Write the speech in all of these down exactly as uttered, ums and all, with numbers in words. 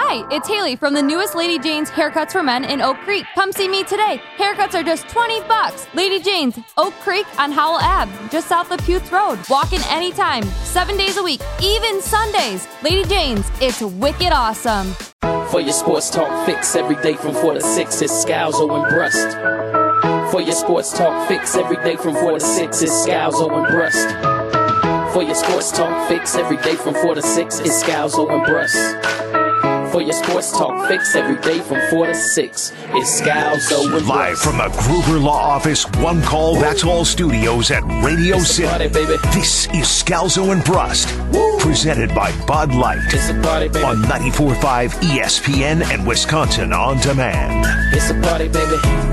Hi, it's Haley from the newest Lady Jane's Haircuts for Men in Oak Creek. Come see me today. Haircuts are just twenty bucks. Lady Jane's, Oak Creek on Howell Ave, just south of Puth Road. Walk in anytime, seven days a week, even Sundays. Lady Jane's, it's wicked awesome. For your sports talk fix every day from four to six, it's Scalzo and Brust. For your sports talk fix every day from four to six, it's Scalzo and Brust. For your sports talk fix every day from four to six, it's Scalzo and Brust. For your sports talk fix every day from four to six, it's Scalzo and Brust. Live from the Gruber Law Office One Call That's All studios at Radio It's a City. party, baby. This is Scalzo and Brust, presented by Bud Light It's a party, baby. on ninety-four point five E S P N and Wisconsin On Demand. It's a party, baby.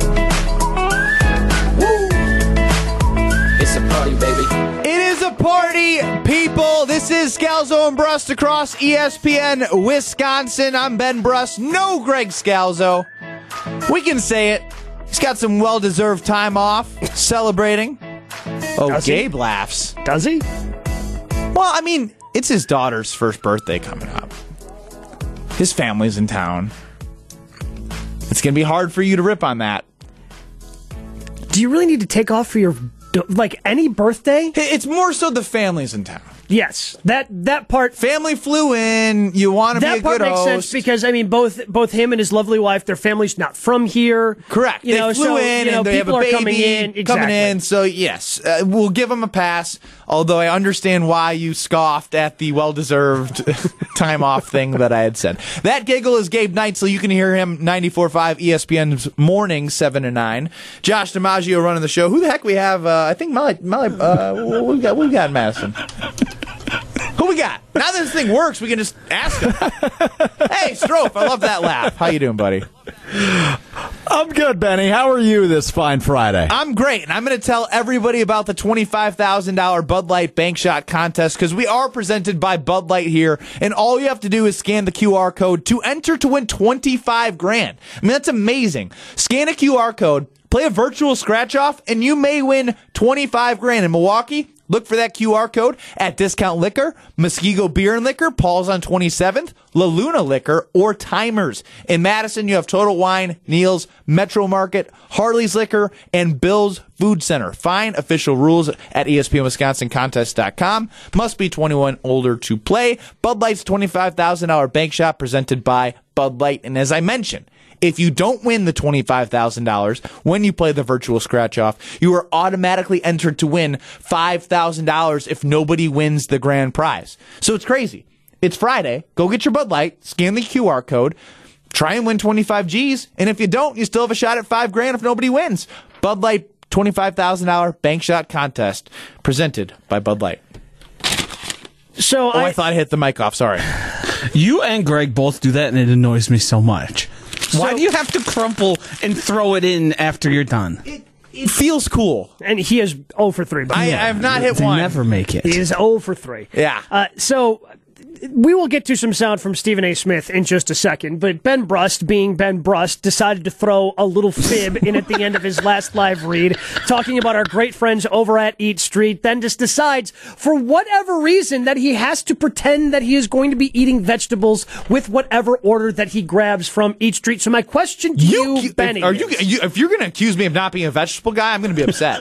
Woo! It's a party, baby. It is a party, people. This is Scalzo and Brust across E S P N Wisconsin. I'm Ben Brust. No Greg Scalzo. We can say it. He's got some well-deserved time off, celebrating. Oh, Does he? Gabe laughs. Does he? Well, I mean, it's his daughter's first birthday coming up. His family's in town. It's going to be hard for you to rip on that. Do you really need to take off for your, like, any birthday? It's more so the family's in town. Yes, that that part. Family flew in. You want to be a That part good makes host. sense because I mean, both both him and his lovely wife, their family's not from here. Correct. You they know, flew so, in you know, and they have a people are baby coming in. Exactly. coming in. So yes, uh, we'll give them a pass. Although I understand why you scoffed at the well-deserved time off thing that I had said. That giggle is Gabe Knightley. You can hear him ninety-four point five E S P N's morning seven to nine. Josh DiMaggio running the show. Who the heck we have? Uh, I think Molly. Molly. Uh, what we got? What we got in Madison? Who we got? Now that this thing works, we can just ask him. Hey, Strofe, I love that laugh. How you doing, buddy? I'm good, Benny. How are you this fine Friday? I'm great, and I'm going to tell everybody about the twenty-five thousand dollars Bud Light Bank Shot Contest because we are presented by Bud Light here, and all you have to do is scan the Q R code to enter to win twenty-five grand. I mean, that's amazing. Scan a Q R code, play a virtual scratch-off, and you may win twenty-five grand. In Milwaukee, look for that Q R code at Discount Liquor, Muskego Beer and Liquor, Paul's on twenty-seventh, La Luna Liquor, or Timers. In Madison, you have Total Wine, Neil's, Metro Market, Harley's Liquor, and Bill's Food Center. Find official rules at E S P N Wisconsin Contest dot com. Must be twenty-one older to play. Bud Light's twenty-five thousand dollars bank shot presented by Bud Light. And as I mentioned, if you don't win the twenty-five thousand dollars when you play the virtual scratch-off, you are automatically entered to win five thousand dollars if nobody wins the grand prize. So it's crazy. It's Friday. Go get your Bud Light, scan the Q R code, try and win twenty-five G's, and if you don't, you still have a shot at five grand if nobody wins. Bud Light twenty-five thousand dollars bank shot contest presented by Bud Light. So Oh, I, I, thought I hit the mic off. Sorry. You and Greg both do that, and it annoys me so much. Why So- do you have to crumple and throw it in after you're done? It feels cool. and he is zero for three. By the I, way. I have not hit They one. never make it. He is zero for three. Yeah. Uh, so we will get to some sound from Stephen A. Smith in just a second, but Ben Brust, being Ben Brust, decided to throw a little fib in at the end of his last live read, talking about our great friends over at Eat Street, then just decides, for whatever reason, that he has to pretend that he is going to be eating vegetables with whatever order that he grabs from Eat Street. So my question to you, You, Benny, are you, is- you if you're going to accuse me of not being a vegetable guy, I'm going to be upset.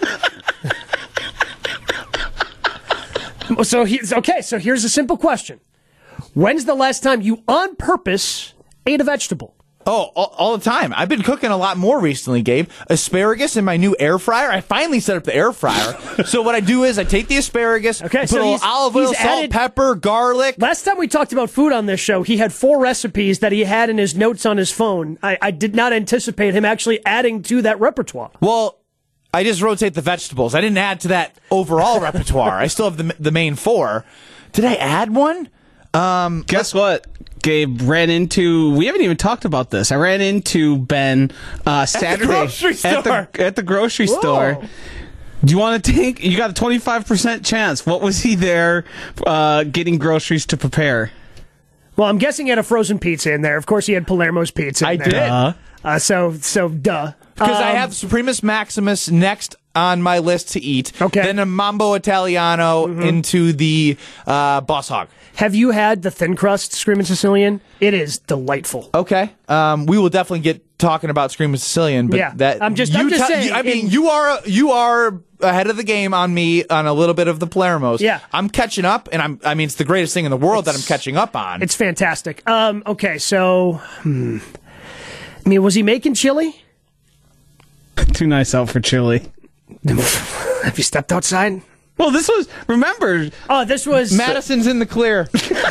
So he's okay. So here's a simple question: when's the last time you, on purpose, ate a vegetable? Oh, all, all the time. I've been cooking a lot more recently, Gabe. Asparagus in my new air fryer. I finally set up the air fryer. So what I do is I take the asparagus, Okay, put so a little he's- olive oil, he's salt, added- pepper, garlic. Last time we talked about food on this show, he had four recipes that he had in his notes on his phone. I, I did not anticipate him actually adding to that repertoire. Well, I just rotate the vegetables. I didn't add to that overall repertoire. I still have the the main four. Did I add one? Um, Guess what? Gabe ran into. We haven't even talked about this. I ran into Ben uh, Saturday grocery at store. the at the grocery Whoa. store. Do you want to take? You got a twenty-five percent chance. What was he there uh, getting groceries to prepare? Well, I'm guessing he had a frozen pizza in there. Of course, he had Palermo's pizza in I there. did. Uh, Uh, so, so, duh. Because I Um, have Supremus Maximus next on my list to eat. Okay. Then a Mambo Italiano Mm-hmm. into the uh, Boss Hog. Have you had the thin crust Screamin' Sicilian? It is delightful. Okay. Um, we will definitely get talking about Screamin' Sicilian, but Yeah, that I'm just- you I'm just te- saying, I mean, in- you are you are ahead of the game on me on a little bit of the Palermo's. Yeah. I'm catching up, and I'm. I mean, it's the greatest thing in the world that I'm catching up on. It's fantastic. Um, okay, so, hmm. I mean, was he making chili? Too nice out for chili. Have you stepped outside? Well, this was, remember, Oh, this was Madison's in the clear.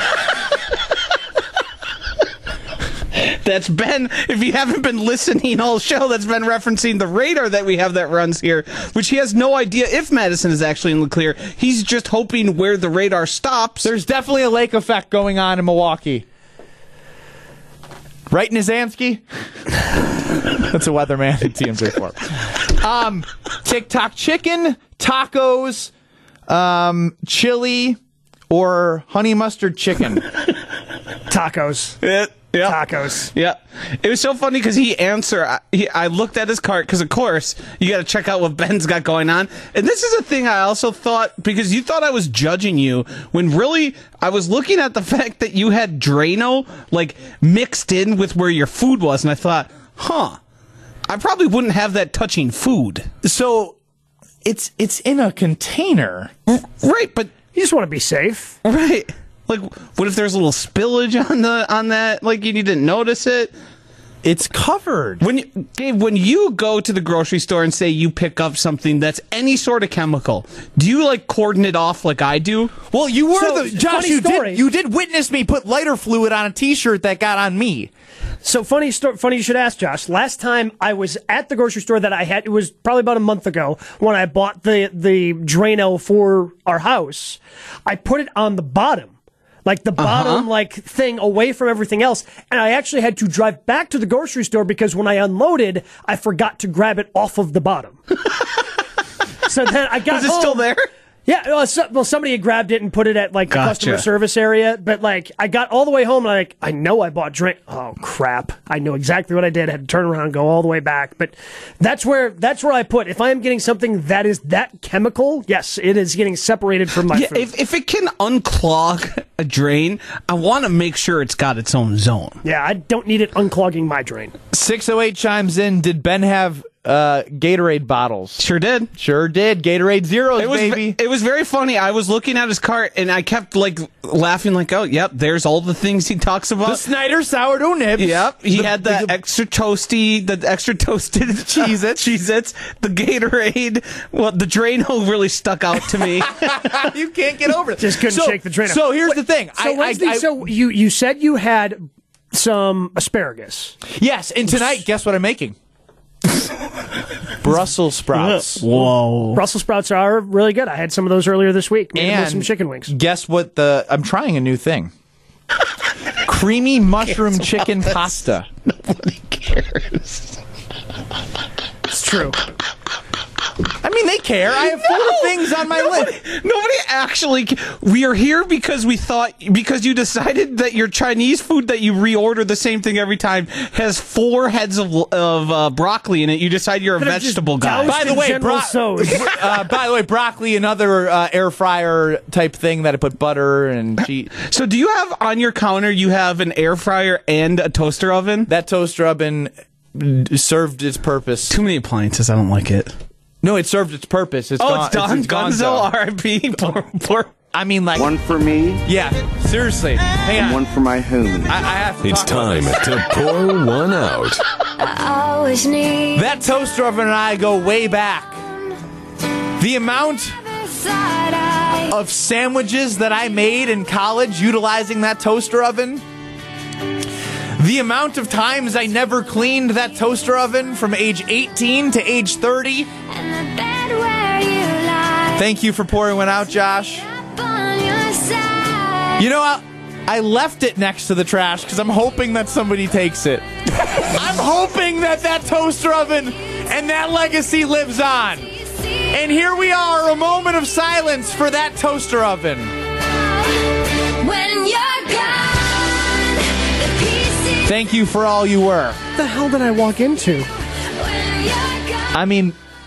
that's been, if you haven't been listening all show, that's been referencing the radar that we have that runs here, which he has no idea if Madison is actually in the clear. He's just hoping where the radar stops. There's definitely a lake effect going on in Milwaukee. Right, Nizansky? That's a weatherman at T M J four. Um, TikTok chicken, tacos, um, chili, or honey mustard chicken. tacos. Yeah, yeah. Tacos. Yeah. It was so funny because he answered, I, he, I looked at his cart because, of course, you got to check out what Ben's got going on. And this is a thing I also thought, because you thought I was judging you, when really I was looking at the fact that you had Drano, like, mixed in with where your food was. And I thought, huh, I probably wouldn't have that touching food. So it's it's in a container. Right, but, You just want to be safe. right. Like, what if there's a little spillage on the on that? Like, you didn't notice it? It's covered. When you, Dave, when you go to the grocery store and say you pick up something that's any sort of chemical, do you like cordon it off like I do? Well, you were So, the Josh. funny You story. did you did witness me put lighter fluid on a T-shirt that got on me. So funny sto- funny you should ask, Josh. Last time I was at the grocery store that I had, it was probably about a month ago when I bought the, the Drano for our house. I put it on the bottom. Like the bottom, Uh-huh. like thing away from everything else, and I actually had to drive back to the grocery store because when I unloaded, I forgot to grab it off of the bottom. So then I got Is it home. still there? Yeah, well, so, well, somebody had grabbed it and put it at like the Gotcha. customer service area. But like, I got all the way home and I like, I know I bought drink. Oh crap! I know exactly what I did. I had to turn around and go all the way back. But that's where that's where I put. If I am getting something that is that chemical, yes, it is getting separated from my Yeah, food. if, if it can unclog a drain, I want to make sure it's got its own zone. yeah, I don't need it unclogging my drain. six oh eight chimes in. Did Ben have uh, Gatorade bottles? Sure did. Sure did. Gatorade Zeros, It was baby. it was very funny. I was looking at his cart and I kept like laughing, like, "Oh, yep, there's all the things he talks the about." Snyder sourdough nibs. Yep, he The- had that the- extra toasty, the extra toasted Cheez-Its. Cheez-Its, the Gatorade. Well, the Drano really stuck out to me. you can't get over it. Just couldn't so, shake the Drano. So here's the thing. So I, Wednesday, I, I, so you you said you had some asparagus. yes, and tonight, guess what I'm making? Brussels sprouts. Whoa! Brussels sprouts are really good. I had some of those earlier this week. Made them with And some chicken wings. guess what? The I'm trying a new thing. Creamy mushroom chicken pasta. Nobody cares. It's true. I mean, they care. I have four No! things on my nobody, list. Nobody actually. ca- We are here because we thought because you decided that your Chinese food that you reorder the same thing every time has four heads of of uh, broccoli in it. You decide you're a Could've just vegetable guy. doused By the in way, General bro- Tso's. Uh, by the way, broccoli, another uh, air fryer type thing that I put butter and cheese. So do you have on your counter? You have an air fryer and a toaster oven. That toaster oven served its purpose. Too many appliances. I don't like it. No, it served its purpose. It's Oh, gone, it's done. It's, it's Gonzo, gonzo. R I P Poor, poor. I mean, like, One for me, yeah, seriously. Hang on. and one for my homie. I, I have to It's talk about time this. to pour one out. Always need That toaster oven and I go way back. The amount side eye. of sandwiches that I made in college utilizing that toaster oven. The amount of times I never cleaned that toaster oven from age eighteen to age thirty. And the bed where you lie. Thank you for pouring one out, Josh. Up on your side. You know, I, I left it next to the trash because I'm hoping that somebody takes it. I'm hoping that that toaster oven and that legacy lives on. And here we are, a moment of silence for that toaster oven. When you're gone, the pieces. Thank you for all you were. What the hell did I walk into? When you're gone. I mean,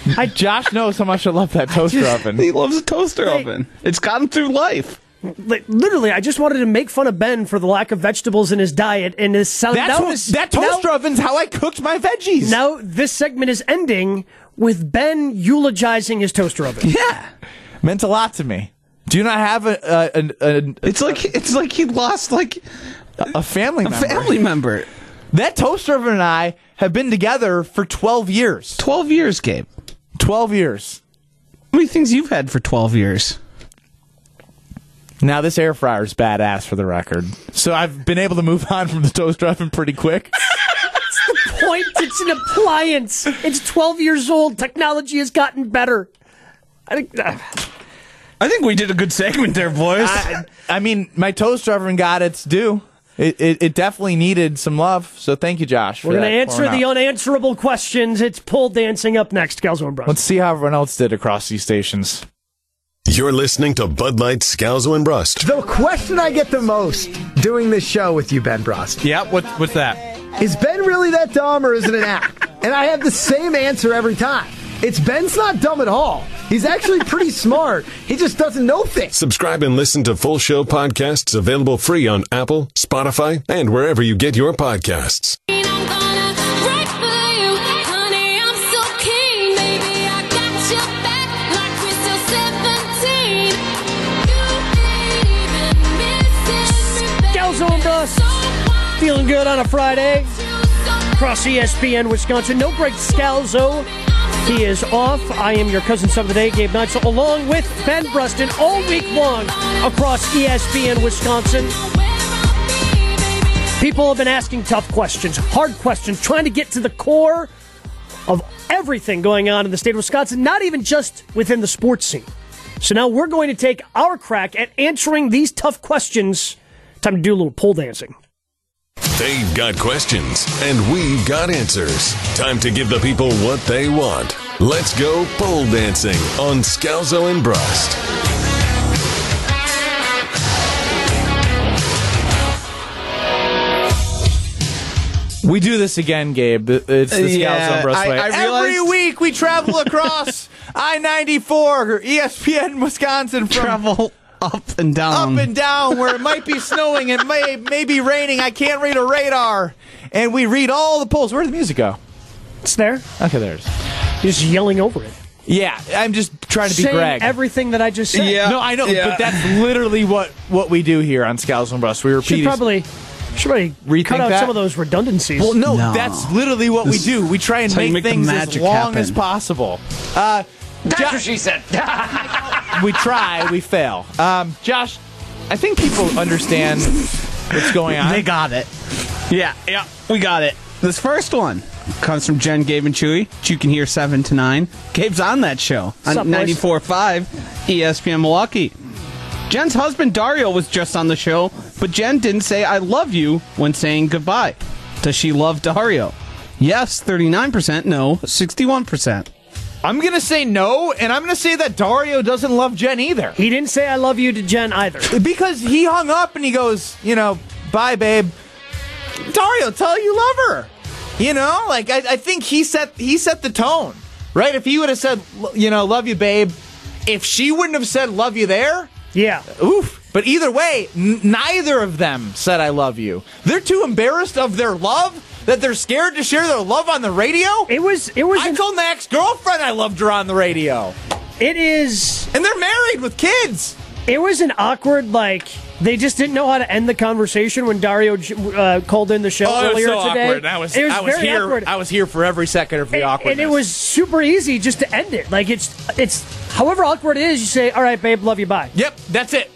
I, Josh knows how much I love that toaster just- oven. He loves a toaster Hey. oven. It's got him through life. li- literally, I just wanted to make fun of Ben for the lack of vegetables in his diet, and this sound, That's now what, this, that toaster now, oven's how I cooked my veggies. now this segment is ending with Ben eulogizing his toaster oven. Yeah. Meant a lot to me. Do you not have a a, a, a, It's like it's like he lost like a family a member? family member. That toaster oven and I have been together for twelve years. Twelve years, Gabe. twelve years. How many things you've had for twelve years? Now, this air fryer is badass for the record. So I've been able to move on from the toaster oven pretty quick. Point, it's an appliance. It's twelve years old. Technology has gotten better. I think. Uh, I think we did a good segment there, boys. I, I mean, my toaster oven got its due. It, it, it definitely needed some love. So thank you, Josh. For we're going to that answer pouring the out. unanswerable questions. It's pole dancing up next, Scalzo and Bros. Let's see how everyone else did across these stations. You're listening to Bud Light, Scalzo, and Brust. The question I get the most doing this show with you, Ben Brust, Yeah, what, what's that? is Ben really that dumb or is it an act? And I have the same answer every time. It's Ben's not dumb at all. He's actually pretty smart. He just doesn't know things. Subscribe and listen to full show podcasts available free on Apple, Spotify, and wherever you get your podcasts. I'm gonna write for you, honey. I'm so keen, baby. I got your back like we're still seventeen. You ain't even missing me, baby. Scalzo and Bros. So why Feeling good on a Friday. you so Across E S P N Wisconsin. No Greg Scalzo. He is off. I am your cousin son of the day, Gabe Neitzel, along with Ben Bruston all week long across E S P N Wisconsin. People have been asking tough questions, hard questions, trying to get to the core of everything going on in the state of Wisconsin, not even just within the sports scene. So now we're going to take our crack at answering these tough questions. Time to do a little pole dancing. They've got questions, and we've got answers. Time to give the people what they want. Let's go pole dancing on Scalzo and Brust. We do this again, Gabe. It's the Scalzo Yeah, and Brust I- way. I Every realized- week we travel across I ninety-four, E S P N Wisconsin, from Travel up and down. up and down where it might be snowing, it may, may be raining. I can't read a radar. And we read all the polls. Where'd the music go? It's there. Okay, there's. You're just yelling over it. Yeah, I'm just trying to be Saying Greg. everything that I just said. Yeah. no, I know, Yeah. but that's literally what, what we do here on Scalzo and Brust. We repeat. Should probably, should probably Rethink cut out that? some of those redundancies. Well, no, No. that's literally what we do. We try and That's how you make make the things as magic long happen. as possible. Uh, That's what she said. We try, we fail. Um, Josh, I think people understand what's going on. They got it. Yeah, yeah, we got it. This first one comes from Jen, Gabe, and Chewy, which you can hear seven to nine. Gabe's on that show Sup, on boys? ninety-four point five E S P N Milwaukee. Jen's husband Dario was just on the show, but Jen didn't say I love you when saying goodbye. Does she love Dario? Yes, thirty-nine percent. No, sixty-one percent. I'm going to say no, and I'm going to say that Dario doesn't love Jen either. He didn't say I love you to Jen either. Because he hung up and he goes, you know, bye, babe. Dario, tell her you love her. You know, like, I, I think he set he set the tone, right? If he would have said, you know, love you, babe, if she wouldn't have said love you there, Yeah. oof. But either way, n- neither of them said I love you. They're too embarrassed of their love that they're scared to share their love on the radio. It was, it was, I an- told my ex-girlfriend I loved her on the radio. it is, And they're married with kids. it was an awkward, like, they just didn't know how to end the conversation when Dario uh, called in the show Oh, it was earlier so today. awkward. I was, it was I was very here. awkward. I was here for every second of the and, awkwardness. and it was super easy just to end it. Like, it's, it's, however awkward it is, you say, all right, babe, love you, bye. Yep, that's it.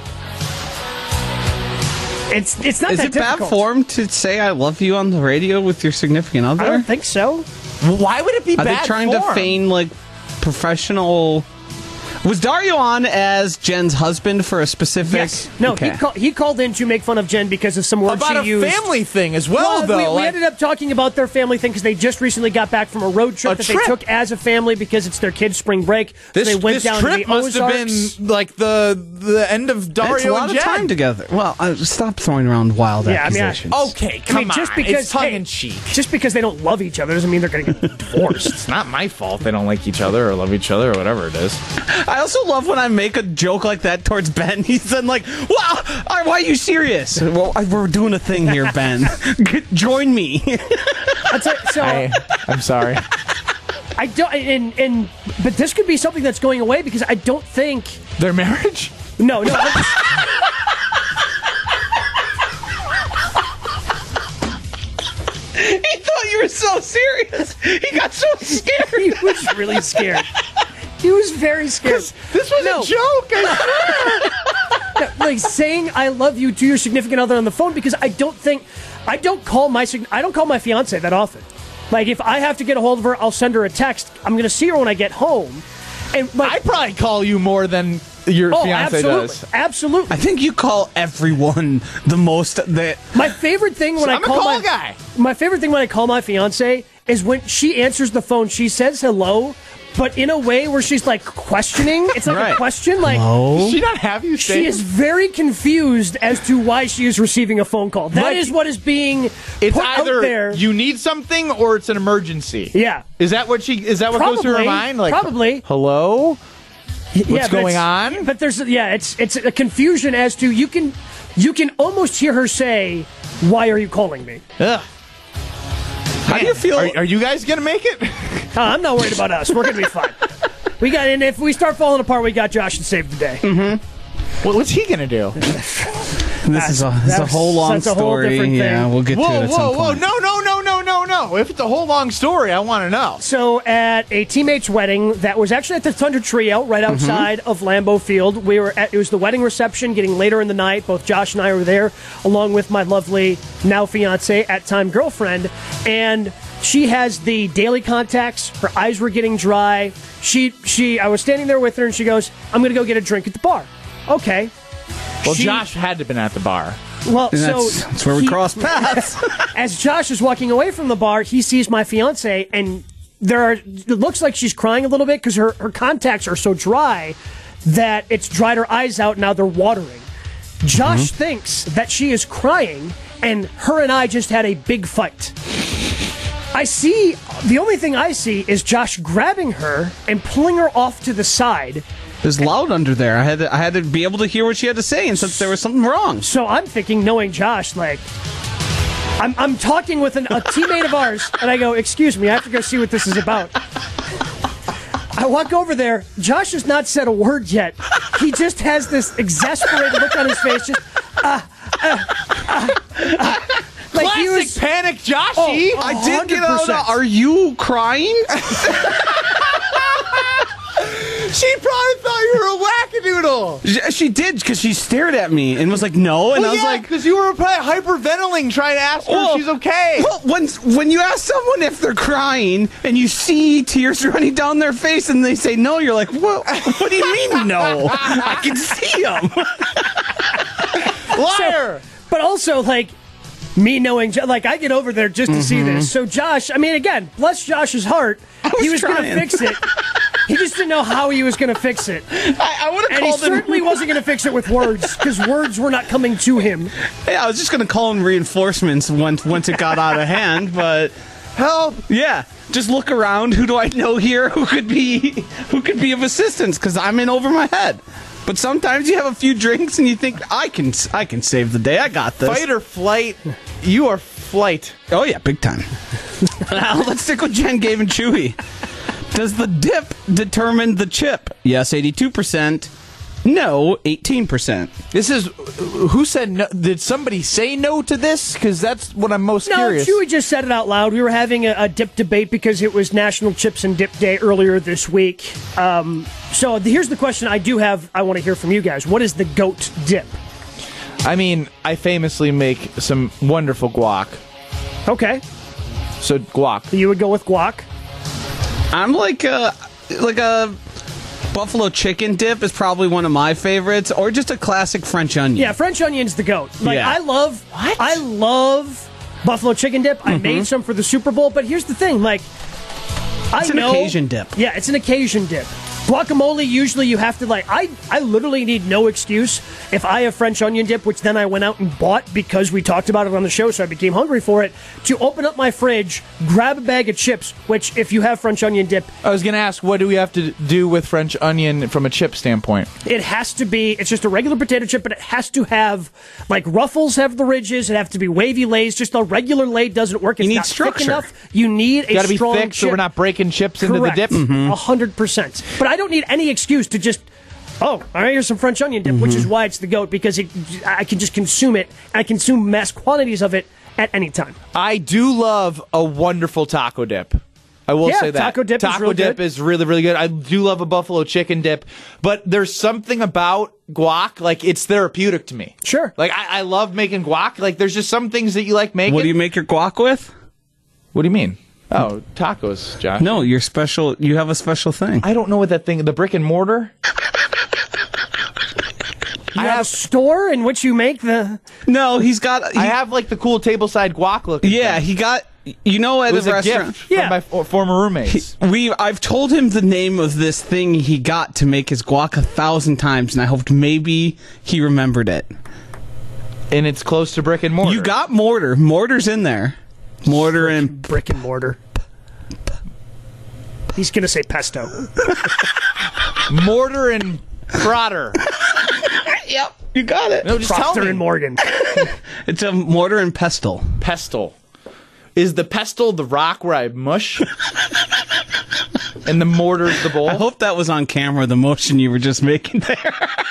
It's, it's not Is that it bad difficult. form to say I love you on the radio with your significant other? I don't think so. Why would it be Are bad they trying form? to feign like professional? Was Dario on as Jen's husband for a specific? Yes. No, Okay. he, call, he called in to make fun of Jen because of some words About she a used. family thing as well, Well, though. we, we like- ended up talking about their family thing because they just recently got back from a road trip A that trip. they took as a family because it's their kids' spring break. this so they went this down trip to the must have Ozarks. been like the the end of Dario It's a lot and of Jen. time together. Well, uh, stop throwing around wild Yeah, I mean, I- accusations. Okay, come I mean, just on. because it's tongue hey, in cheek. just because they don't love each other doesn't mean they're going to get divorced. It's not my fault they don't like each other or love each other or whatever it is. I also love when I make a joke like that towards Ben. He's then like, "Wow, why are you serious?" Well, I- we're doing a thing here, Ben. Join me. I'll tell you- so I, I'm sorry. I don't, and and but this could be something that's going away because I don't think. Their marriage? No, no. He thought you were so serious. He got so scared. He was really scared. He was very scared. This was No. a joke. I Yeah, like saying "I love you" to your significant other on the phone because I don't think I don't call my sig- I don't call my fiance that often. Like if I have to get a hold of her, I'll send her a text. I'm going to see her when I get home. And like, I probably call you more than your oh, fiance absolutely, does. absolutely. I think you call everyone the most that. My favorite thing when I I'm a call call my guy. my favorite thing when I call my fiance is when she answers the phone. She says hello, but in a way where she's like questioning. It's like Right. a question. Like Does she not have you say she is very confused as to why she is receiving a phone call. That is Like, what is being It's put either out there. you need something or it's an emergency. Yeah. Is that what she? Is that what goes through her Probably. mind? Like, Probably. hello. Yeah, What's but going it's- on? But there's yeah, it's it's a confusion as to you can you can almost hear her say, "Why are you calling me?" Ugh. How do you feel? Are, are you guys gonna make it? Uh, I'm not worried about us. We're gonna be fine. We got, and if we start falling apart, we got Josh to save the day. Mm-hmm. Well, what's he gonna do? This is a, this is a That's- whole long that's a whole story. different thing. Yeah, we'll get to it Whoa, at whoa, some whoa! point. No, no, no, no, no, no! If it's a whole long story, I want to know. So at a teammate's wedding that was actually at the Thunder Trio right outside of Lambeau Field, we were at, it was the wedding reception getting later in the night. Both Josh and I were there along with my lovely now fiance at time girlfriend, and she has the daily contacts. Her eyes were getting dry. She she I was standing there with her and she goes, "I'm going to go get a drink at the bar." Okay. Well, She- Josh had to have been at the bar. Well, And so that's, that's where we he- cross paths. As Josh is walking away from the bar, he sees my fiance, and there are. It looks like she's crying a little bit because her, her contacts are so dry that it's dried her eyes out. Now they're watering. Josh thinks that she is crying, and her and I just had a big fight. I see. The only thing I see is Josh grabbing her and pulling her off to the side. It was loud under there. I had to, I had to be able to hear what she had to say, and since there was something wrong. So I'm thinking, knowing Josh, like, I'm, I'm talking with an, a teammate of ours, and I go, "Excuse me, I have to go see what this is about." I walk over there. Josh has not said a word yet. He just has this exasperated look on his face, just, ah, ah, ah, ah. Like Classic he was. panic, Joshy. Oh, I did get out of one hundred percent. the, are you crying? She probably thought you were a wackadoodle. She- she did, because she stared at me and was like, no. And Well, I was yeah, like, because you were probably hyperventilating, trying to ask her Well, if she's okay. Well, when when you ask someone if they're crying and you see tears running down their face and they say no, you're like, what? What do you mean no? I can see them. Liar. But also, like, me knowing, Jo- like, I get over there just to see this. So, Josh, I mean, again, bless Josh's heart. was He was going to trying. fix it. He just didn't know how he was going to fix it. I, I would have And he called him. certainly wasn't going to fix it with words, because words were not coming to him. Hey, I was just going to call in reinforcements once once it got out of hand, but Help. yeah, just look around. Who do I know here who could be who could be of assistance? Because I'm in over my head. But sometimes you have a few drinks and you think I can I can save the day. I got this. Fight or flight. You are flight. Oh yeah, big time. Now let's stick with Jen, Gabe, and Chewy. Does the dip determine the chip? Yes, eighty-two percent. No, eighteen percent. This is who said no? Did somebody say no to this? Because that's what I'm most No, curious. Chewy just said it out loud. We were having a, a dip debate because it was National Chips and Dip Day earlier this week. Um, so here's the question I do have. I want to hear from you guys. What is the GOAT dip? I mean, I famously make some wonderful guac. Okay, So guac. you would go with guac. I'm like a like a buffalo chicken dip is probably one of my favorites, or just a classic French onion. Yeah, French onion's the goat. Like Yeah. I love, what? I love buffalo chicken dip. I made some for the Super Bowl, but here's the thing: like, I It's an know, occasion dip. Yeah, it's an occasion dip. Guacamole, usually you have to, like, I, I literally need no excuse if I have French onion dip, which then I went out and bought because we talked about it on the show, so I became hungry for it, to open up my fridge, grab a bag of chips, which, if you have French onion dip, I was going to ask, what do we have to do with French onion from a chip standpoint? it has to be, it's just a regular potato chip, but it has to have, like, Ruffles have the ridges, it have to be wavy lays, just a regular lay doesn't work. It's You need not thick structure. enough. You need a Got to be strong thick so chip. we're not breaking chips into the Correct. dip. A hundred percent. But I don't need any excuse to just, oh, all right, here's some French onion dip, which is why it's the GOAT, because it, I can just consume it. I consume mass quantities of it at any time. I do love a wonderful taco dip. I will Yeah, say that. taco dip is taco real dip good. is really, really good. I do love a buffalo chicken dip, but there's something about guac, like, it's therapeutic to me. Sure. Like, I, I love making guac. Like, there's just some things that you like making. What do you make your guac with? What do you mean? Oh, tacos, Josh. No, your special. You have a special thing. I don't know what that thing, the brick and mortar? You have, a store in which you make the... No, he's got. He, I have, like, the cool tableside guac looking yeah, thing. he got. You know, at It was the a restaurant. gift Yeah. from my for- former roommates. We, I've told him the name of this thing he got to make his guac a thousand times, and I hoped maybe he remembered it. And it's close to brick and mortar. You got mortar. Mortar's in there. Mortar and brick and mortar. He's going to say pesto. mortar and Trotter. Yep, you got it. No, just tell Procter me. and Morgan. It's a mortar and pestle. Pestle. Is the pestle the rock where I mush? And the mortar's the bowl? I hope that was on camera, the motion you were just making there.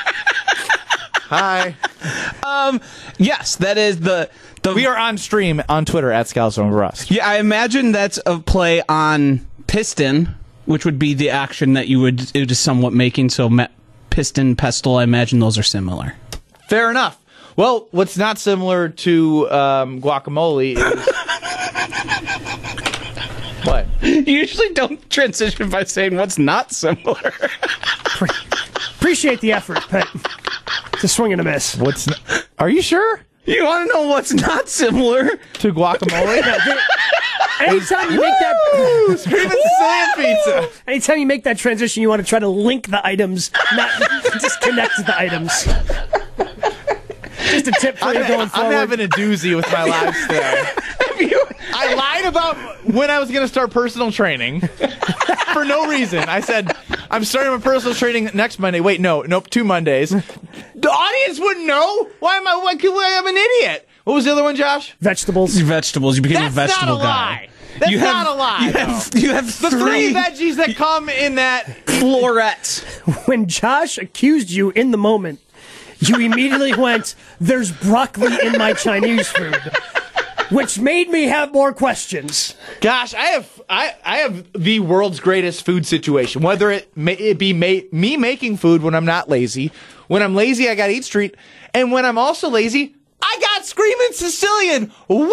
Hi. Um, yes, that is the... the We are on stream on Twitter at Scalzo Rust. Yeah, I imagine that's a play on piston, which would be the action that you would it is somewhat making. So ma- piston, pestle, I imagine those are similar. Fair enough. Well, what's not similar to um, guacamole is... What? You usually don't transition by saying what's not similar. Appreciate the effort, but it's a swing and a miss. What's? N- Are you sure? You want to know what's not similar? To guacamole? Anytime you make that... Woo! Screaming Sicilian pizza. Anytime you make that transition, you want to try to link the items, not disconnect the items. Just a tip for I'm, you going I'm forward. having a doozy with my lives today. I lied about when I was going to start personal training for no reason. I said, I'm starting my personal training next Monday. Wait, no, nope, two Mondays. The audience wouldn't know. Why am I, why, why I'm an idiot? What was the other one, Josh? Vegetables. Vegetables. You became That's a vegetable not a guy. lie. That's you not have, a lie. You have, you have The three three veggies that come in that florets. When Josh accused you in the moment, you immediately went, there's broccoli in my Chinese food. Which made me have more questions. Gosh, I have I, I have the world's greatest food situation. Whether it may it be ma- me making food when I'm not lazy, when I'm lazy I got Eat Street, and when I'm also lazy, I got Screamin' Sicilian. Woo,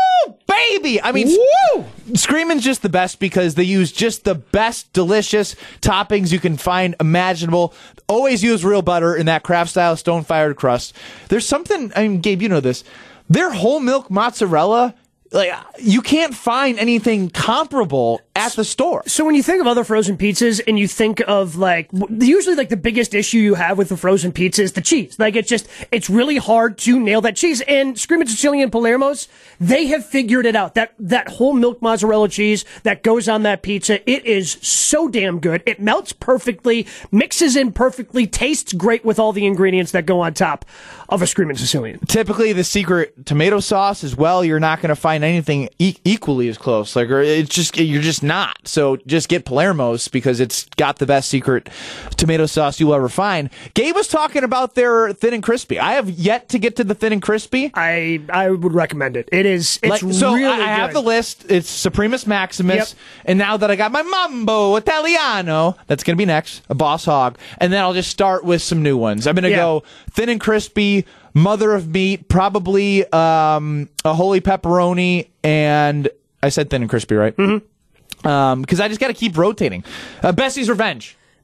baby! I mean, woo! Screamin's just the best because they use just the best delicious toppings you can find imaginable. Always use real butter in that craft style stone fired crust. There's something. I mean, Gabe, you know this. Their whole milk mozzarella, like, you can't find anything comparable at the store. So when you think of other frozen pizzas and you think of, like, w- usually, like, the biggest issue you have with the frozen pizza is the cheese. Like, it's just, it's really hard to nail that cheese. And Screamin' Sicilian Palermo's, they have figured it out. That, that whole milk mozzarella cheese that goes on that pizza, it is so damn good. It melts perfectly, mixes in perfectly, tastes great with all the ingredients that go on top of a Screamin' Sicilian. Typically, the secret tomato sauce as well, you're not going to find anything e- equally as close. Like, or it's just, you're just not. So just get Palermo's because it's got the best secret tomato sauce you'll ever find. Gabe was talking about their thin and crispy. I have yet to get to the thin and crispy. I I would recommend it. It is, it's Like, so really I, I have good. the list. It's Supremus Maximus, Yep. and now that I got my Mambo Italiano, that's going to be next, a Boss Hog, and then I'll just start with some new ones. I'm going to Yeah. go thin and crispy, mother of meat, probably um, a holy pepperoni, and I said thin and crispy, right? Mm-hmm. Um, because I just got to keep rotating. Uh, Bessie's Revenge.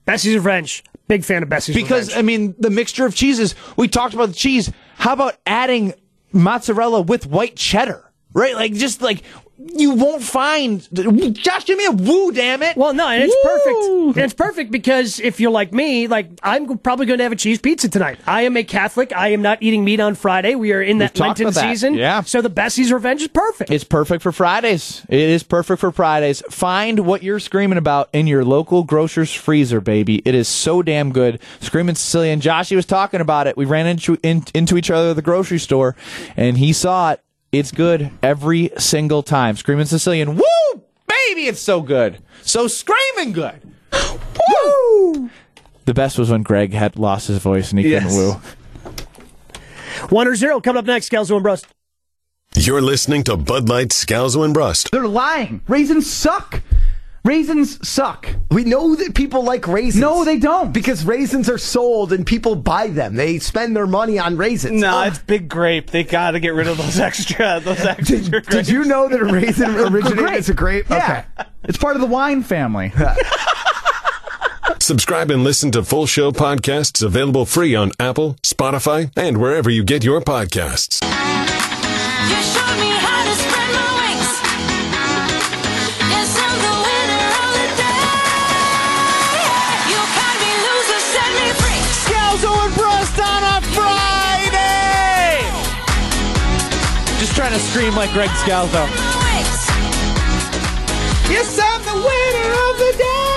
Bessie's Revenge. Big fan of Bessie's Because, Revenge. I mean, the mixture of cheeses, we talked about the cheese. How about adding mozzarella with white cheddar? Right? Like, just like, you won't find. Josh, give me a woo, damn it. Well, no, and it's Woo! perfect. And it's perfect because if you're like me, like, I'm probably going to have a cheese pizza tonight. I am a Catholic. I am not eating meat on Friday. We are in that talked Lenten about that. season. Yeah. So the Bessie's Revenge is perfect. It's perfect for Fridays. It is perfect for Fridays. Find what you're screaming about in your local grocer's freezer, baby. It is so damn good. Screaming Sicilian. Joshy was talking about it. We ran into, in, into each other at the grocery store, and he saw it. It's good every single time. Screaming Sicilian. Woo! Baby, it's so good. So screaming good. Woo! The best was when Greg had lost his voice and he Yes. couldn't woo. One or zero coming up next. Scalzo and Brust. You're listening to Bud Light, Scalzo, and Brust. They're lying. Raisins suck. Raisins suck. We know that people like raisins. No, they don't. Because raisins are sold and people buy them. They spend their money on raisins. No, Oh. it's Big Grape. They got to get rid of those extra. Those extra. Did, grapes. did you know that a raisin originated Grape. as a grape? Yeah. It's part of the wine family. Subscribe and listen to full show podcasts available free on Apple, Spotify, and wherever you get your podcasts. You showed me how to spread my wings. Yes, I'm the winner of the day. You got me loose and set me free. Scalzo and Brust on a Friday! Just trying to scream like Greg Scalzo. My wings. Yes, I'm the winner of the day!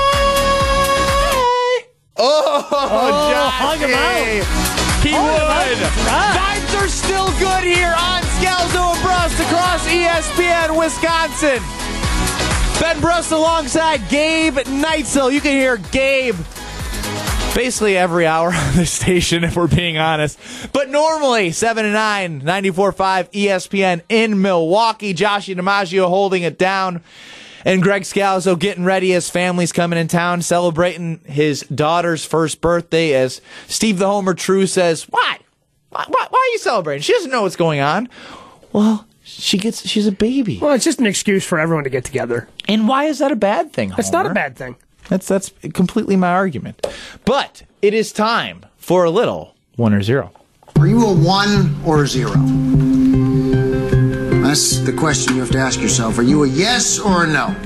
Oh, Oh, hug him out. He Hug him out. would! Right. Vibes are still good here on Scalzo and Brust across E S P N Wisconsin. Ben Brust alongside Gabe Neitzel. You can hear Gabe basically every hour on this station, if we're being honest. But normally, seven to nine, ninety-four point five E S P N in Milwaukee. Joshy DiMaggio holding it down. And Greg Scalzo getting ready as family's coming in town, celebrating his daughter's first birthday. As Steve the Homer True says, why? Why, why, why are you celebrating? She doesn't know what's going on. Well, she gets, she's a baby. Well, it's just an excuse for everyone to get together. And why is that a bad thing, It's not a Homer? bad thing. That's that's completely my argument. But it is time for a little one or zero. Are you a one or a zero? That's the question you have to ask yourself. Are you a yes or a no?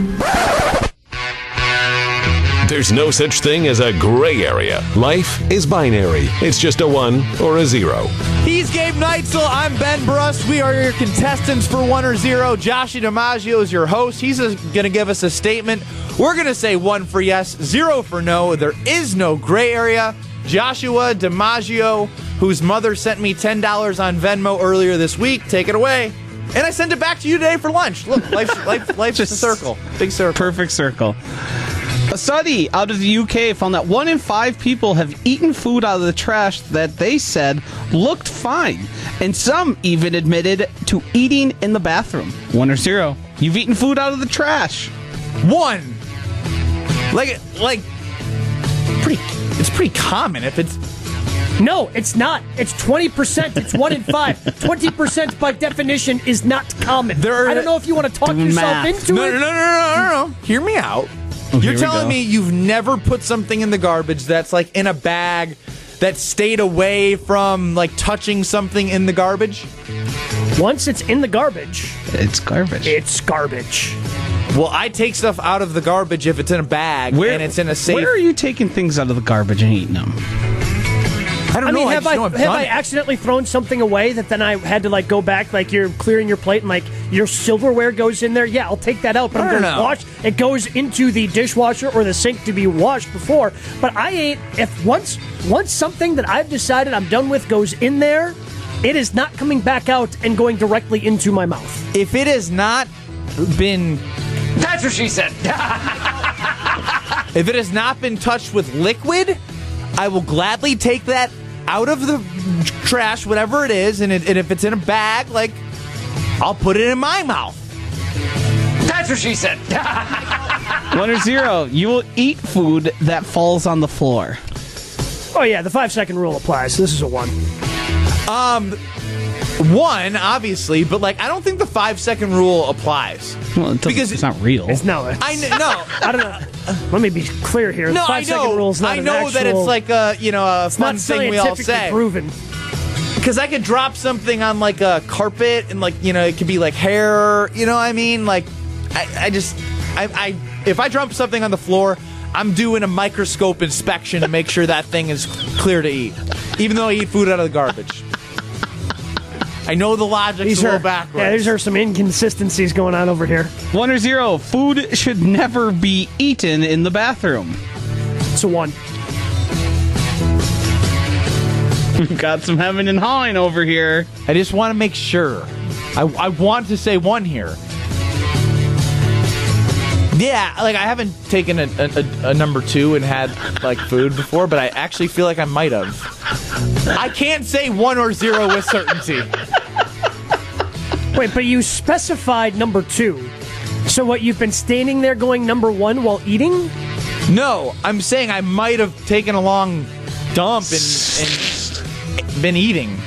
There's no such thing as a gray area. Life is binary. It's just a one or a zero. He's Gabe Neitzel. I'm Ben Brust. We are your contestants for one or zero. Joshy DiMaggio is your host. He's going to give us a statement. We're going to say one for yes, zero for no. There is no gray area. Joshua DiMaggio, whose mother sent me ten dollars on Venmo earlier this week. Take it away. And I sent it back to you today for lunch. Look, life's, life, life's just a circle. Big circle. Perfect circle. A study out of the U K found that one in five people have eaten food out of the trash that they said looked fine. And some even admitted to eating in the bathroom. One or zero. You've eaten food out of the trash. One. Like, like, pretty, it's pretty common if it's... No, it's not. It's twenty percent. It's one in five. twenty percent by definition is not common. There are- I don't know if you want to talk yourself Math. into No, it. no, no, no, no, no, no. Hear me out. here You're we telling go. me you've never put something in the garbage that's like in a bag that stayed away from like touching something in the garbage? Once it's in the garbage, It's garbage. it's garbage. Well, I take stuff out of the garbage if it's in a bag and it's in a safe. Where are you taking things out of the garbage and eating them? I don't I know. mean, I have just I, know I've have done I it. accidentally thrown something away that then I had to like go back, like you're clearing your plate and like your silverware goes in there? Yeah, I'll take that out, but I I'm don't going to know. wash. It goes into the dishwasher or the sink to be washed before. But I ain't. If once once something that I've decided I'm done with goes in there, it is not coming back out and going directly into my mouth. If it has not been, That's what she said. if it has not been touched with liquid, I will gladly take that out of the trash, whatever it is, and, it, and if it's in a bag, like, I'll put it in my mouth. That's what she said. One or zero. You will eat food that falls on the floor. Oh yeah, the five second rule applies. This is a one. Um, One, obviously, but like I don't think the five second rule applies. Well, it because it's not real. It's no. It's, I kn- no. I don't know. Let me be clear here. No, the five I know. second rule is not I an know actual, that it's like a you know a it's fun not thing we all scientifically say. proven. Because I could drop something on like a carpet and like you know it could be like hair. You know what I mean? Like I, I just I, I if I drop something on the floor, I'm doing a microscope inspection to make sure that thing is clear to eat, even though I eat food out of the garbage. I know the logic's These a are little backwards. yeah. These are some inconsistencies going on over here. One or zero. Food should never be eaten in the bathroom. It's a one. We've got some hemming and hawing over here. I just want to make sure. I, I want to say one here. Yeah, like I haven't taken a, a, a number two and had like food before, but I actually feel like I might have. I can't say one or zero with certainty. Wait, but you specified number two. So what, you've been standing there going number one while eating? No, I'm saying I might have taken a long dump and, and been eating.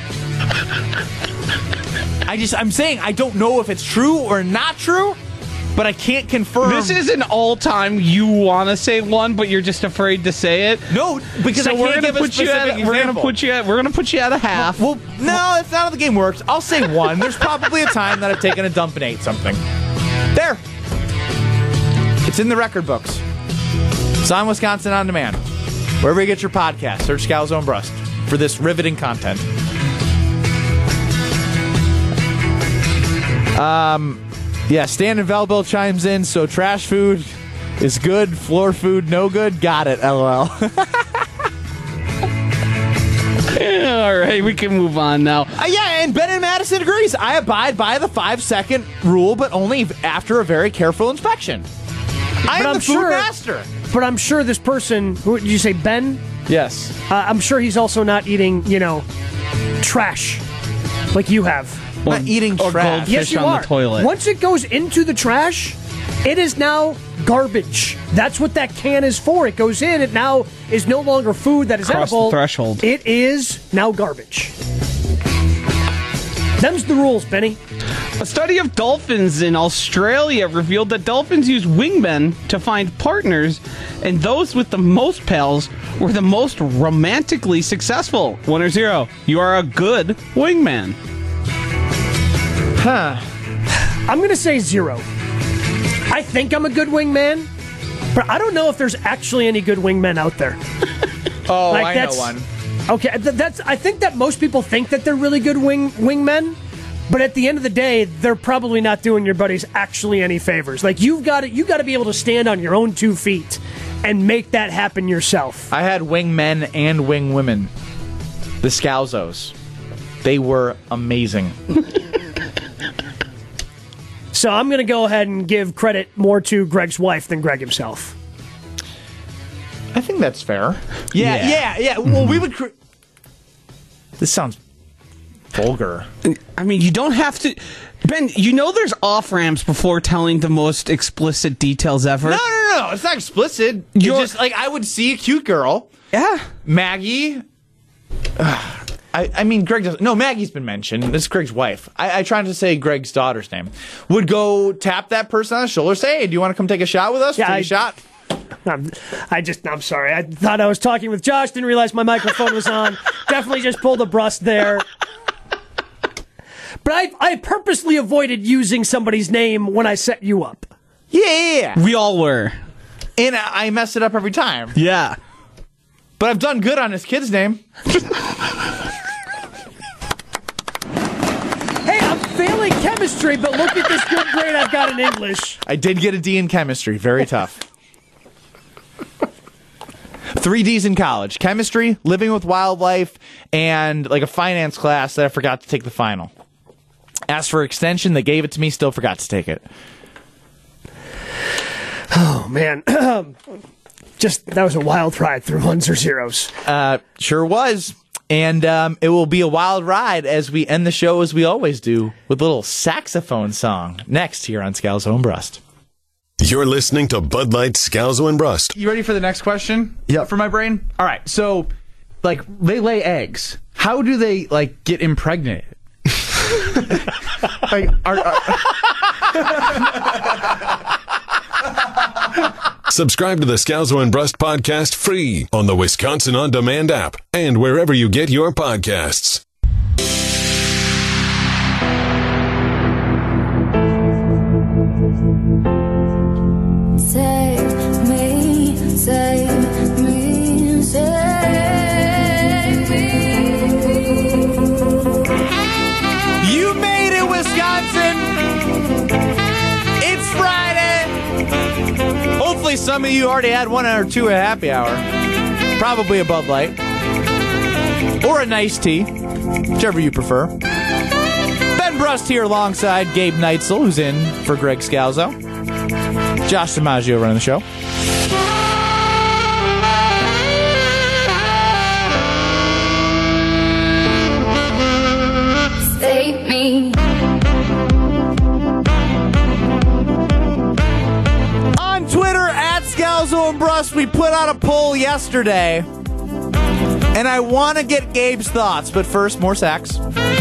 I just, I'm saying I don't know if it's true or not true, but I can't confirm. This is an all-time you want to say one, but you're just afraid to say it. No, because so I we're can't gonna give a put you specific at we're gonna example. put you at we're gonna put you at a half. Well, no, that's not how the game works. I'll say one. There's probably a time that I've taken a dump and ate something. There. It's in the record books. It's on Wisconsin On Demand. Wherever you get your podcast, search Scalzo and Brust for this riveting content. Um, yeah, Stan and Valbell chimes in, so trash food is good, floor food no good. Got it, LOL. Yeah, all right, we can move on now. Uh, yeah, and Ben and Madison agrees. I abide by the five-second rule, but only after a very careful inspection. I But am I'm the food sure- master. But I'm sure this person, who did you say, Ben? Yes. Uh, I'm sure he's also not eating, you know, trash like you have. I'm not eating or trash. goldfish Yes, you on are. the toilet. Once it goes into the trash, it is now garbage. That's what that can is for. It goes in. It now is no longer food that is Cross the edible. threshold. It is now garbage. Them's the rules, Benny. A study of dolphins in Australia revealed that dolphins use wingmen to find partners, and those with the most pals were the most romantically successful. One or zero. You are a good wingman. Huh. I'm going to say zero. I think I'm a good wingman, but I don't know if there's actually any good wingmen out there. Oh, Like, I know that's- one. Okay, th- that's. I think that most people think that they're really good wing wingmen, but at the end of the day, they're probably not doing your buddies actually any favors. Like you've got to, you got to be able to stand on your own two feet and make that happen yourself. I had wing men and wing women. The Scalzos. They were amazing. So I'm going to go ahead and give credit more to Greg's wife than Greg himself. I think that's fair. Yeah, yeah, yeah. yeah. Well, we would... Cr- this sounds vulgar. I mean, you don't have to... Ben, you know there's off-ramps before telling the most explicit details ever? No, no, no. It's not explicit. You're- It's just like I would see a cute girl. Yeah. Maggie. Ugh. I, I mean, Greg doesn't. No, Maggie's been mentioned. This is Greg's wife. I, I tried to say Greg's daughter's name. Would go tap that person on the shoulder, say, hey, do you want to come take a shot with us? Yeah, take I- a shot. I'm, I just, I'm sorry. I thought I was talking with Josh, didn't realize my microphone was on. Definitely just pulled a Brust there. But I, I purposely avoided using somebody's name when I set you up. Yeah, yeah, yeah. We all were. And I, I mess it up every time. Yeah. But I've done good on his kid's name. Hey, I'm failing chemistry, but look at this good grade I've got in English. I did get a D in chemistry. Very tough. Three D's in college. Chemistry, living with wildlife, and like a finance class that I forgot to take the final. Asked for extension. They gave it to me. Still forgot to take it. Oh, man. Just, that was a wild ride through ones or zeros. Uh, sure was. And um, it will be a wild ride as we end the show as we always do with a little saxophone song next here on Scalzo and Brust. You're listening to Bud Light, Scalzo and Brust. You ready for the next question? Yeah. For my brain? All right. So, like, they lay eggs. How do they, like, get impregnated? like, are, are, Subscribe to the Scalzo and Brust podcast free on the Wisconsin On Demand app and wherever you get your podcasts. Save me, save me, save me. you made it, Wisconsin. It's Friday. Hopefully some of you already had one or two at happy hour. Probably a Bud Light. Or a nice tea. Whichever you prefer. Ben Brust here alongside Gabe Neitzel, who's in for Greg Scalzo. Josh DiMaggio running the show. Save me. On Twitter, at Scalzo and Brust, we put out a poll yesterday. And I want to get Gabe's thoughts, but first, more sacks.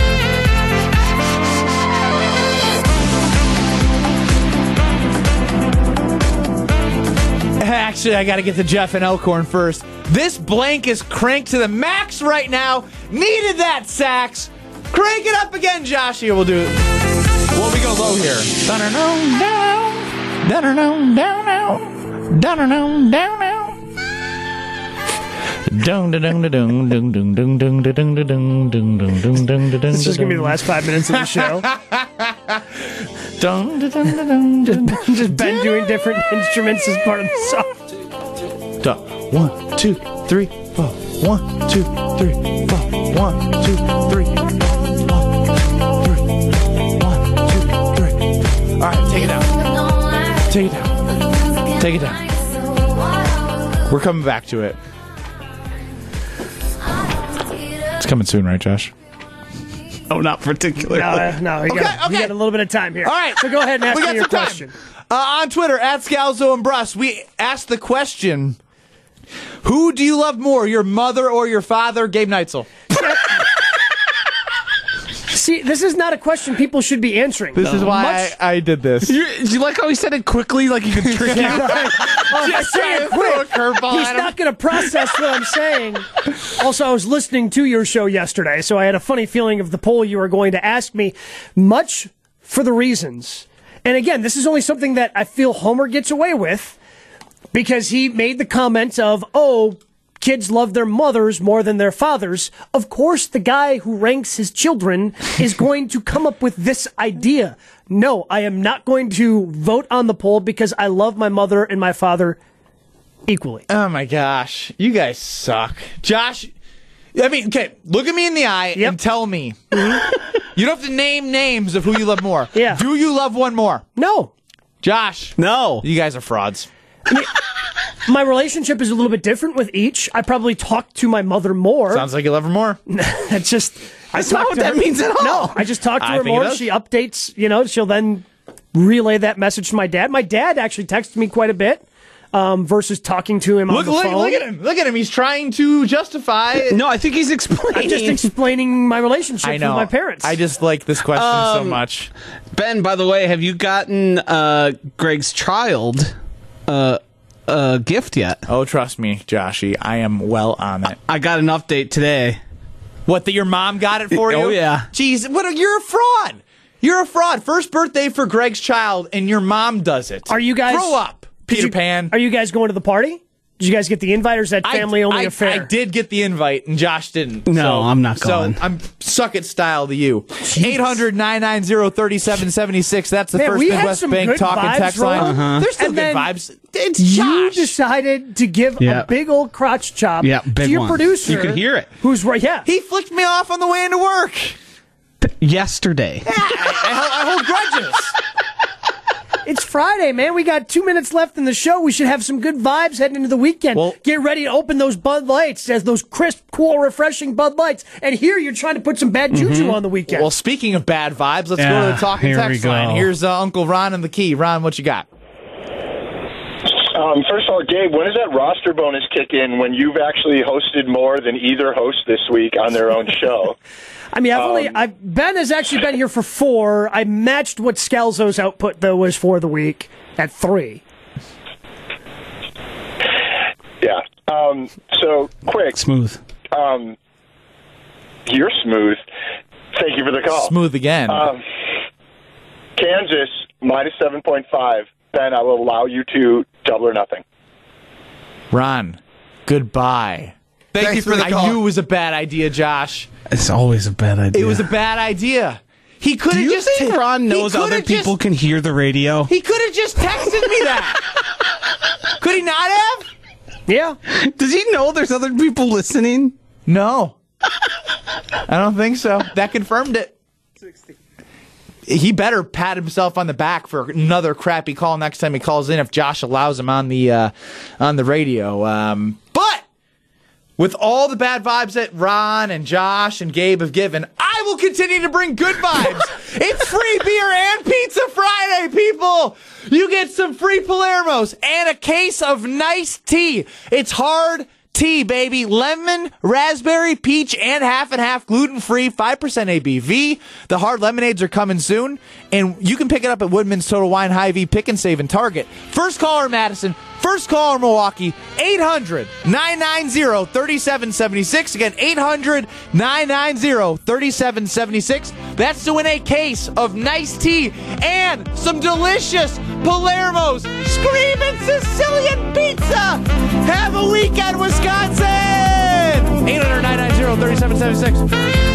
Actually, I got to get to Jeff and Elkhorn first. This blank is cranked to the max right now. Needed that, Sacks. Crank it up again, Josh. Here, we'll do it. Well, we go low here. Down, down, down, down, down, down, down, down, down. Dung da dung da dung dung dung dung dung da dung da dung dung dung dung dung da dung. This is gonna be the last five minutes of the show. Dung da dung da dung. Just, just Ben doing different instruments as part of the song. Duh. One, two, three, four. One, two, three, four. One, two, three, four. One, two, three. All right, take it down. Take it down. Take it down. We're coming back to it. It's coming soon, right, Josh? Oh, not particularly. No, uh, no, you, Okay, got, okay. you got a little bit of time here. All right. So go ahead and ask We got me your some time. question. Uh, on Twitter, at Scalzo and Brust, we asked the question, who do you love more, your mother or your father? Gabe Neitzel. See, this is not a question people should be answering. This is why Much- I, I did this. You, you like how he said it quickly, like you could trick you? Oh, if I say it quick, he's not going to process what I'm saying. Also, I was listening to your show yesterday, so I had a funny feeling of the poll you were going to ask me, much for the reasons. And again, this is only something that I feel Homer gets away with because he made the comment of, oh, kids love their mothers more than their fathers. Of course, the guy who ranks his children is going to come up with this idea. No, I am not going to vote on the poll because I love my mother and my father equally. Oh my gosh, you guys suck. Josh, I mean, okay, look at me in the eye Yep. and tell me. You don't have to name names of who you love more. Yeah. Do you love one more? No. Josh. No. You guys are frauds. My relationship is a little bit different with each. I probably talk to my mother more. Sounds like you love her more. It's just I That's not talk what to that her- means at all. No, I just talk to I her think it more. does. She updates, you know, she'll then relay that message to my dad. My dad actually texts me quite a bit um, versus talking to him Look, on the look, phone. look at him. Look at him. He's trying to justify. No, I think he's I'm explaining. just explaining my relationship I know. with my parents. I just like this question so Um, much. Ben, by the way, have you gotten uh, Greg's child uh, a gift yet? Oh, trust me, Joshy. I am well on it. I got an update today. What, that your mom got it for you? Oh, yeah. Jeez, what? A, you're a fraud. You're a fraud. First birthday for Greg's child, and your mom does it. Are you guys Grow up, Did Peter you- Pan. Are you guys going to the party? Did you guys get the invite, or is that family I, only I, affair? I did get the invite, and Josh didn't. No, so, I'm not going. So I'm suck it style to you. eight hundred, nine nine zero, three seven seven six. That's the Man, First we had Midwest some Bank good talking vibes text line. rolling. Uh-huh. There's still And good then vibes. It's You Josh. decided to give Yeah. a big old crotch chop Yeah, to big your one. producer. You could hear it. Who's right? Yeah. He flicked me off on the way into work. Yesterday. I, I, I hold grudges. It's Friday, man. We got two minutes left in the show. We should have some good vibes heading into the weekend. Well- Get ready to open those Bud Lights as those crisp, cool, refreshing Bud Lights. And here you're trying to put some bad juju on the weekend. Well, speaking of bad vibes, let's go Yeah, to the talking here we text go. line. Here's uh, Uncle Ron and the key. Ron, what you got? Um, first of all, Gabe, when does that roster bonus kick in when you've actually hosted more than either host this week on their own show? I mean, I've Um, only I Ben has actually been here for four. I matched what Scalzo's output though was for the week at three. Yeah. Um, so quick. Smooth. Um, you're smooth. Thank you for the call. Smooth again. Um, Kansas minus seven point five. Ben, I will allow you to double or nothing. Ron, goodbye. Thank Thanks you for for the the call. I knew it was a bad idea, Josh. It's always a bad idea. It was a bad idea. He could Do have you just think ta- Ron he knows coulda other people just- can hear the radio? He could have just texted me that. Could he not have? Yeah. Does he know there's other people listening? No. I don't think so. That confirmed it. He better pat himself on the back for another crappy call next time he calls in if Josh allows him on the uh, on the radio. Um, but with all the bad vibes that Ron and Josh and Gabe have given, I will continue to bring good vibes. It's free beer and pizza Friday, people. You get some free Palermos and a case of nice tea. It's hard tea, baby. Lemon, raspberry, peach, and half and half gluten-free, five percent A B V. The hard lemonades are coming soon, and you can pick it up at Woodman's Total Wine, Hy-Vee, Pick and Save, and Target. First caller, Madison. First caller, Milwaukee. eight hundred, nine nine zero, three seven seven six. Again, eight hundred, nine nine zero, three seven seven six. That's to win a case of nice tea and some delicious Palermo's Screamin' Sicilian Pizza. Have a weekend, Wisconsin! eight hundred, nine nine zero, three seven seven six.